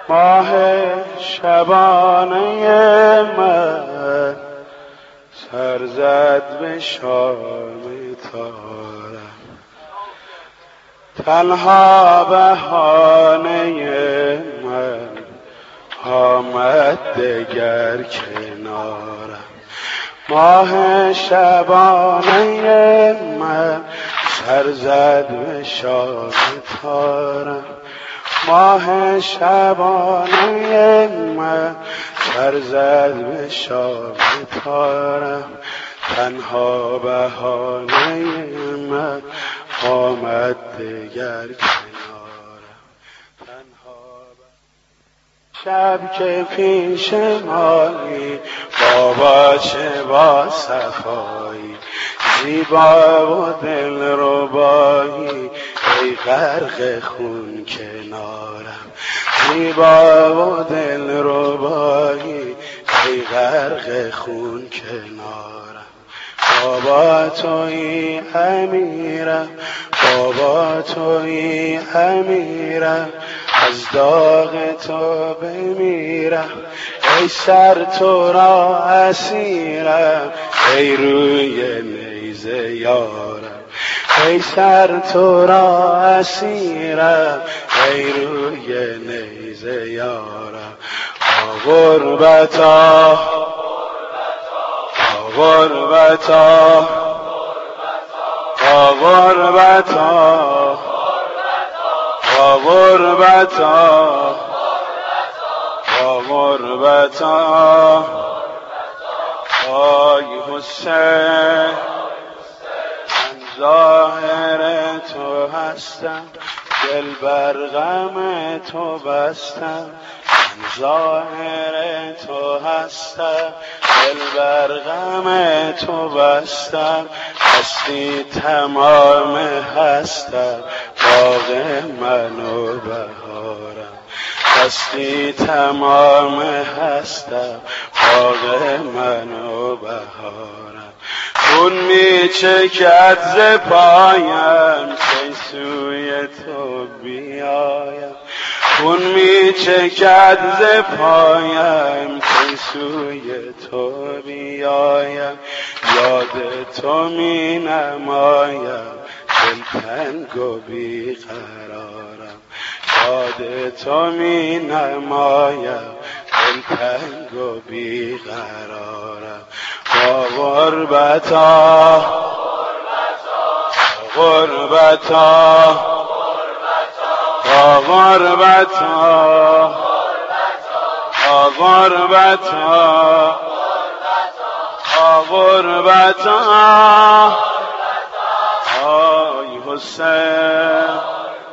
ماه شبانه من سر زد به شام تارم، تنها بهانه من آمد دگر کنارم. ماه شبانه من سر زد به شام تارم، ماه شبانه من سر زد به شام تارم، تنها بهانه من آمد دگر کنارم. شب که پیش مایی بابا چه با صفایی، زیبا و دلربایی ای غرق خون کنارم، زیبا و دلربایی ای غرق خون کنارم. بابا تویی امیرم، بابا تویی امیرم، از داغ تو بمیرم، ای سر تو را اسیرم، ای روی نیزه یارم، ای سر تو را اسیرم، ای روی نیزه یارم. غربتا غربتا غربتا غربتا غربتا آی حسین، من ظاهر تو هستم، دل بر غم تو بستم، من ظاهر تو هستم، دل بر غم تو بستم، هستی تمام هستم، باغ من و بهارم، هستی تمام هستم، باغ من و بهارم. خون می چکد ز پایم که سوی تو بیایم، خون می چکد ز پایم که سوی تو بیایم، یاد تو می نمایم دل تنگ و بی قرارم، یاد تو می نمایم دل تنگ و بی قرارم. با غربتا غربتا با غربتا غربتا غربتا آی حسین،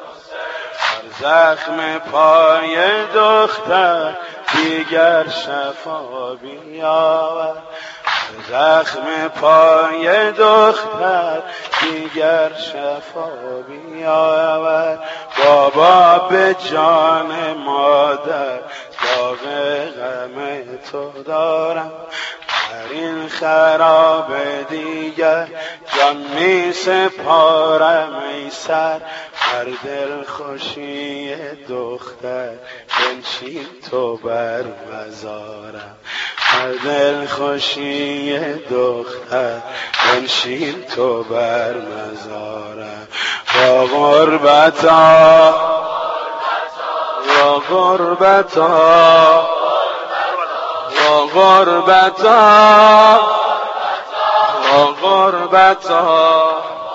زخم پای دختر دیگر شفا بیاور، زخم پای دختر دیگر شفا بیاور. بابا به جان مادر داغ غم تو دارم، در این خراب دیگر جان می سپارم ای سر، هر دل خوشی دختر بنشین تو بر مزارم، هر دل خوشی دختر بنشین تو بر مزارم. با غربتا با غربتا با غربتا با غربتا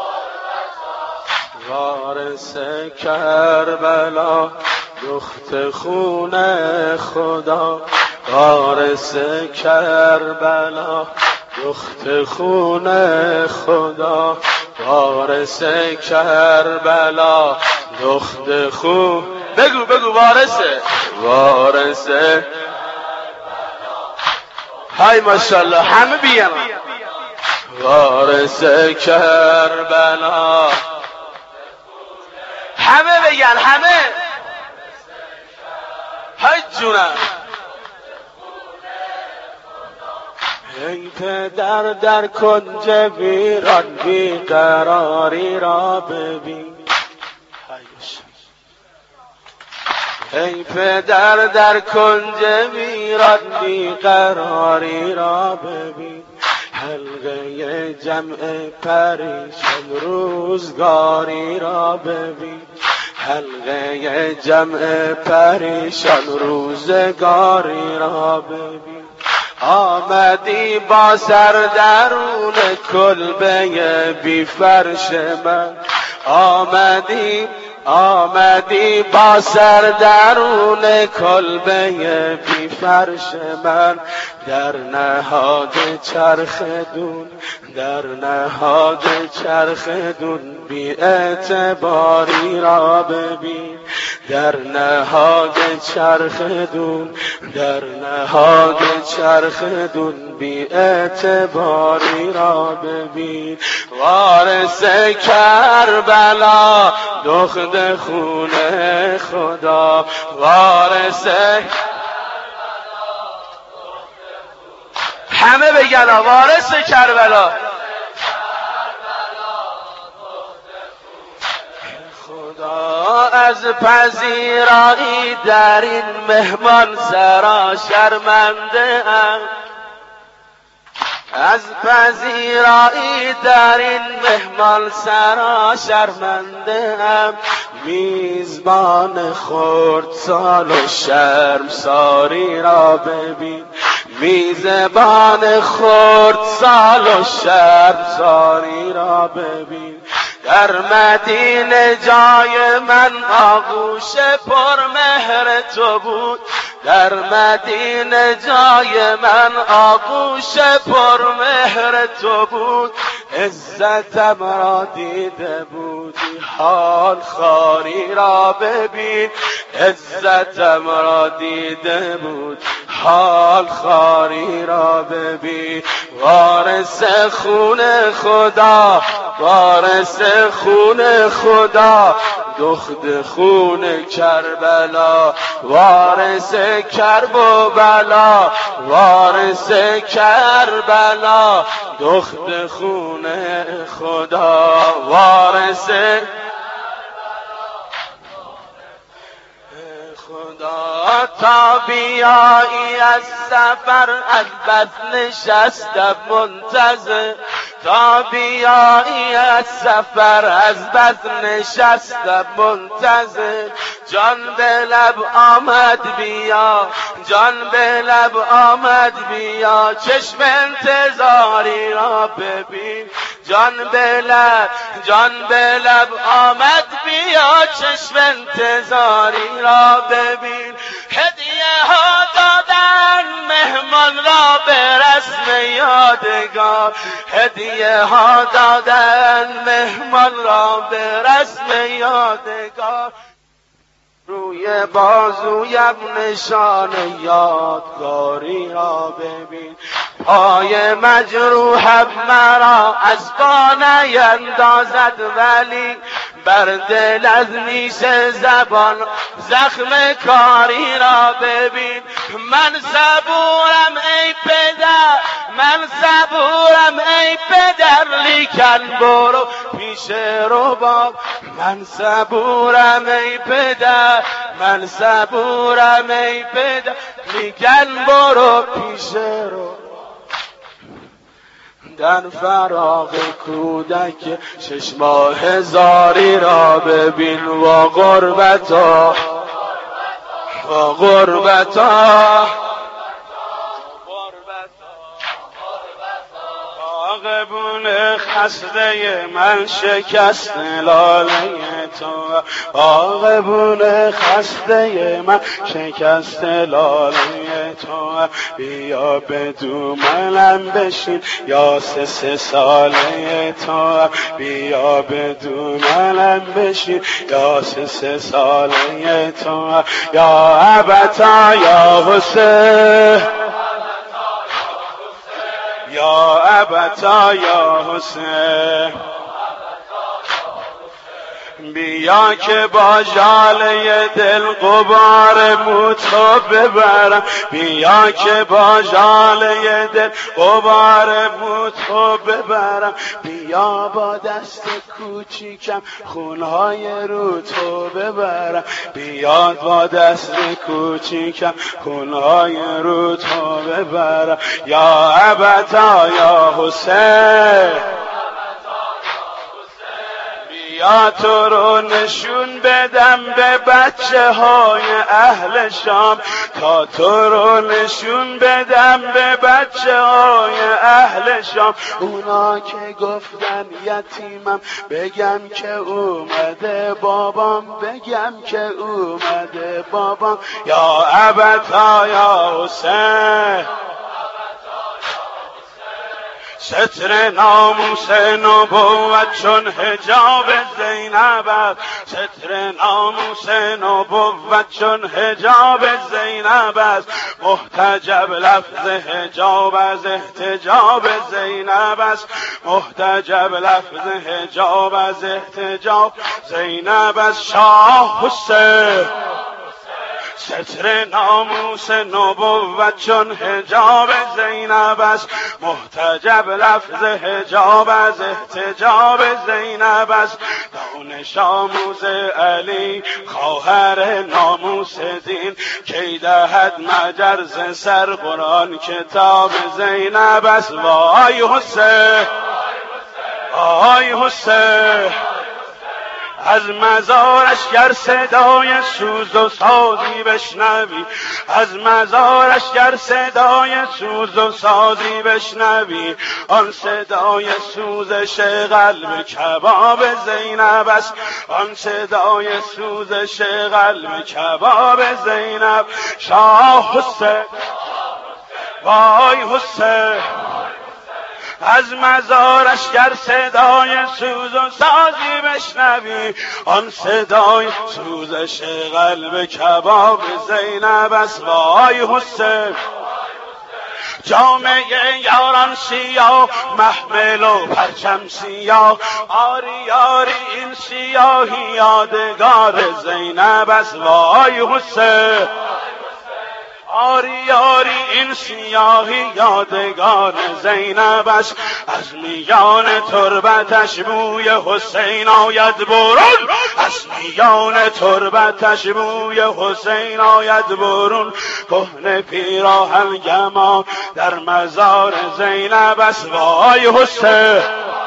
وارث کربلا دخت خون خدا، وارث کربلا دخت خون خدا، وارث کربلا دخت خون، بگو بگو وارثه های ماشاءالله همه بیان، وارث کربلا همه بگن، همه های جونم. ای پدر در کنج ویران بیقراری را ببین، ای پدر در کنج ویران بیقراری را ببین، حلقه جمع پریشان روزگاری را ببین، حلقه جمع پریشان روزگاری را ببین. آمدی با سر درون کلبه بی فرش من، آمدی با سر درون کلبه بی فرش من، در نهاد چرخ دون، در نهاد چرخ دون بی اعتباری را ببین، در نهاد چرخ دون، در نهاد چرخ دون بی اعتباری را ببین. وارث کربلا دخت خون خدا، وارث همه بگن وارث کربلا، خدا از پذیرایی در این مهمان سرا شرمنده ام، از پذیرایی در این مهمان سرا شرمنده ام. میزبان خردسال و شرمساری را ببین، میزبان خردسال و شرمساری را ببین. در مدینه جای من آغوش پرمهر تو بود، در مدینه جای من آغوش پرمهر تو بود. عزتم را دیده بودی حال خواری را ببین، عزتم را دیده بود حال خواری را ببین. وارث خون خدا، وارث خون خدا، دخت خون کربلا، وارث کرب و بلا، وارث کربلا، دخت خون خدا، وارث خدا. تا بیایی از سفر از بس نشستم منتظر، تا بیایی از سفر از بس نشستم منتظر. جان به لب آمد بیا، جان به لب آمد بیا، چشم انتظاری را ببین. جان به لب آمد بیا، چشم انتظاری را ببین. هدیه ها دادن مهمان را به رسم یادگار، هدیه ها دادن مهمان را به رسم یادگار. روی بازویم نشان یادگاری را ببین. پای مجروحم مرا از پا نیندازد، ولی بر دل از نیش زبان زخم کاری را ببین. من صبورم ای پدر، من صبورم ای پدر، لیکن برو پیش رباب. من صبورم ای پدر، من صبورم ای پدر، لیکن برو پیش رباب. در فراق کودک 6 ماه زاری را ببین. و غربتا و غربتا آغبون خسته من شکست لاله تو، آغبون خسته من شکست لاله تو. بیا به دومنم بشین یا 3 ساله تو، بیا به دومنم بشین یا 3 ساله تو. یا ابتا یا حسین، یا ابتا یا حسین، بیا که با ژاله دل غبار موتو ببرم، بیا که با ژاله دل غبار موتو ببرم، بیا با دست کوچیکم خونهای رو تو ببرم، بیا با دست کوچیکم خونهای رو تو ببرم. یا ابتا یا حسین، یا تو رو نشون بدم به بچه های اهل شام، تا تو رو نشون بدم به بچه های اهل شام. اونا که گفتن یتیمم بگم که اومده بابام، بگم که اومده بابام. یا ابتا یا حسین، ستر ناموس نبوت چون حجاب زینب است، ستر ناموس نبوت چون حجاب زینب است. محتجب لفظ حجاب از احتجاب زینب است، محتجب لفظ حجاب از احتجاب زینب است. شاه حسین، ستر ناموس نبوت چون حجاب زینب است، محتجب لفظ حجاب از احتجاب زینب است. دانش آموز علی خواهر ناموس دین، کی دهد مجرز سر قرآن کتاب زینب است. وای حسین، وای حسین، از مزارش گر صدای سوز و سازی بشنوی، از مزارش گر صدای سوز و سازی بشنوی، آن صدای سوزش قلب کباب زینب است، آن صدای سوزش قلب کباب زینب. شاه حسین، وای حسین، از مزارش گر صدای سوز و سازی بشنوی، آن صدای سوزش قلب کباب زینب است. وای حسین، جامعه یاران سیاه، محمل و پرچم سیاه، آری آری این سیاهی یادگار زینب است. وای حسین، آری آری این سیاهی یادگار زینب است. از میان تربتش بوی حسین آید برون، از میان تربتش بوی حسین آید برون. کهنه پیراهن گمان در مزار زینب است. وای حسین،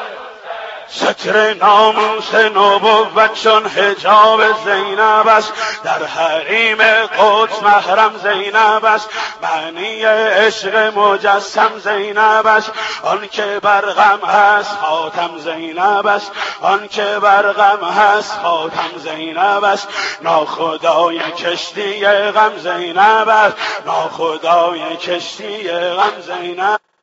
ستر ناموس نبوت چون حجاب زینب است، در حریم قدس محرم زینب است. معنی عشق مجسم زینب است، آن که برغم هست خاتم زینب است، آن که برغم هست خاتم زینب است. ناخدای کشتی غم زینب است، ناخدای کشتی غم زینب.